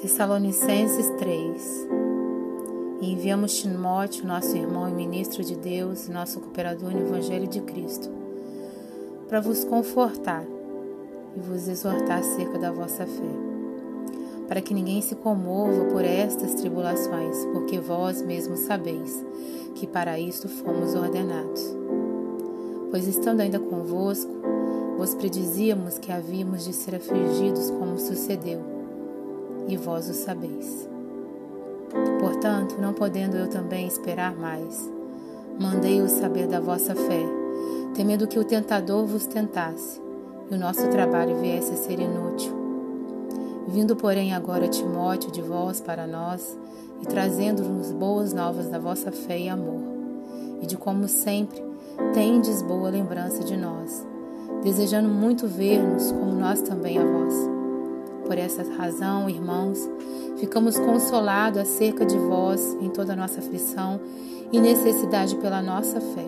Tessalonicenses 3. E enviamos Timóteo, nosso irmão e ministro de Deus, nosso cooperador no Evangelho de Cristo, para vos confortar e vos exortar acerca da vossa fé, para que ninguém se comova por estas tribulações, porque vós mesmos sabeis que para isto fomos ordenados. Pois estando ainda convosco, vos predizíamos que havíamos de ser afligidos como sucedeu, e vós o sabeis. Portanto, não podendo eu também esperar mais, mandei-os saber da vossa fé, temendo que o tentador vos tentasse, e o nosso trabalho viesse a ser inútil. Vindo, porém, agora Timóteo de vós para nós, e trazendo-nos boas novas da vossa fé e amor, e de como sempre tendes boa lembrança de nós, desejando muito ver-nos como nós também a vós. Por essa razão, irmãos, ficamos consolados acerca de vós em toda a nossa aflição e necessidade pela nossa fé,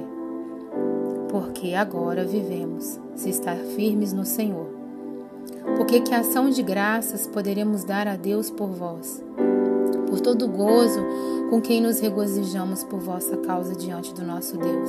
porque agora vivemos, se estar firmes no Senhor. Porque que ação de graças poderemos dar a Deus por vós, por todo o gozo com quem nos regozijamos por vossa causa diante do nosso Deus,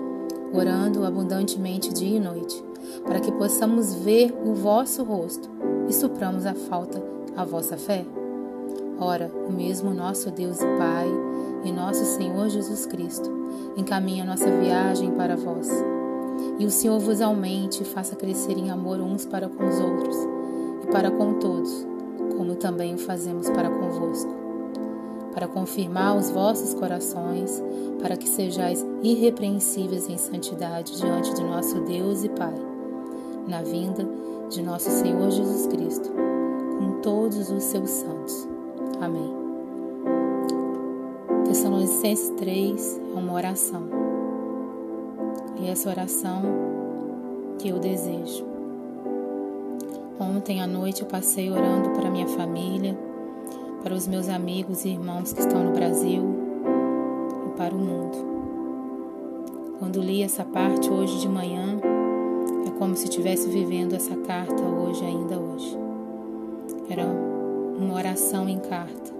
orando abundantemente dia e noite, para que possamos ver o vosso rosto e supramos a falta à vossa fé. Ora, o mesmo nosso Deus e Pai e nosso Senhor Jesus Cristo encaminha nossa viagem para vós. E o Senhor vos aumente e faça crescer em amor uns para com os outros e para com todos, como também o fazemos para convosco, para confirmar os vossos corações, para que sejais irrepreensíveis em santidade diante de nosso Deus e Pai, na vinda de nosso Senhor Jesus Cristo, com todos os seus santos. Amém. Tessalonicenses 3 é uma oração. E essa oração que eu desejo. Ontem à noite eu passei orando para minha família, para os meus amigos e irmãos que estão no Brasil e para o mundo. Quando li essa parte hoje de manhã, é como se estivesse vivendo essa carta hoje, ainda hoje. Era uma oração em carta.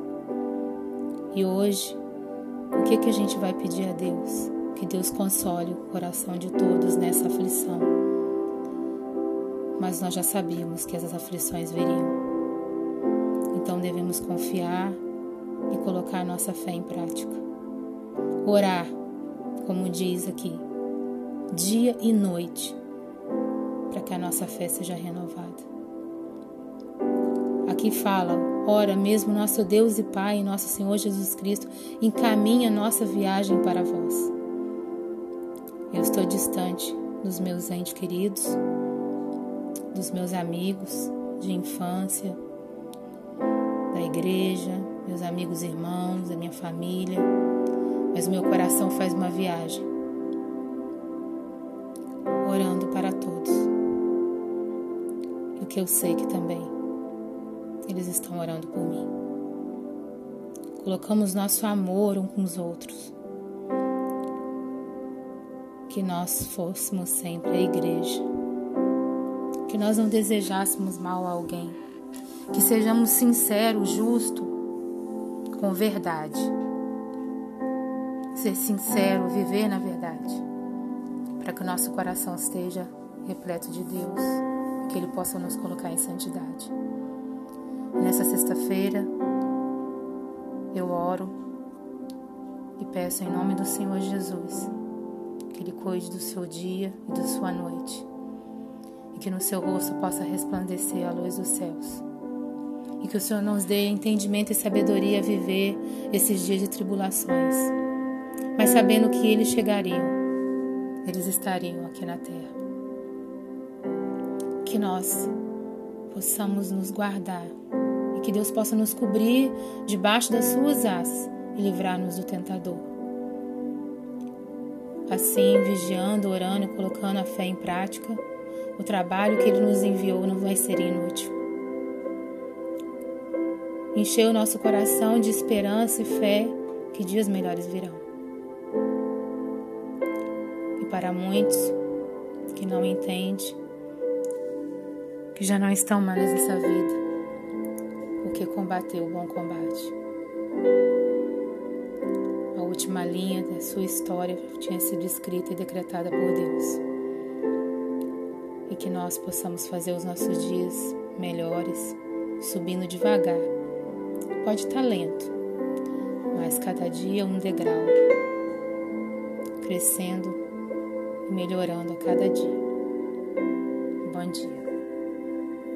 E hoje, o que a gente vai pedir a Deus? Que Deus console o coração de todos nessa aflição. Mas nós já sabíamos que essas aflições viriam. Então devemos confiar e colocar nossa fé em prática. Orar, como diz aqui, dia e noite, para que a nossa fé seja renovada. Aqui fala, ora, mesmo nosso Deus e Pai e nosso Senhor Jesus Cristo encaminha nossa viagem para vós. Eu estou distante dos meus entes queridos, dos meus amigos de infância, da igreja, meus amigos irmãos, da minha família, mas meu coração faz uma viagem, orando para todos. E o que eu sei que também eles estão orando por mim. Colocamos nosso amor uns com os outros. Que nós fôssemos sempre a igreja. Que nós não desejássemos mal a alguém. Que sejamos sinceros, justos, com verdade. Ser sincero, viver na verdade. Para que o nosso coração esteja repleto de Deus. Que Ele possa nos colocar em santidade. Nessa sexta-feira, eu oro e peço em nome do Senhor Jesus que Ele cuide do seu dia e da sua noite e que no seu rosto possa resplandecer a luz dos céus e que o Senhor nos dê entendimento e sabedoria a viver esses dias de tribulações, mas sabendo que eles chegariam, eles estariam aqui na terra. Que nós possamos nos guardar e que Deus possa nos cobrir debaixo das suas asas e livrar-nos do tentador. Assim, vigiando, orando e colocando a fé em prática, o trabalho que Ele nos enviou não vai ser inútil. Encher o nosso coração de esperança e fé que dias melhores virão. E para muitos que não entendem, que já não estão mais nessa vida, porque combateu o bom combate. A última linha da sua história tinha sido escrita e decretada por Deus. E que nós possamos fazer os nossos dias melhores, subindo devagar. Pode estar lento, mas cada dia um degrau, crescendo e melhorando a cada dia. Bom dia.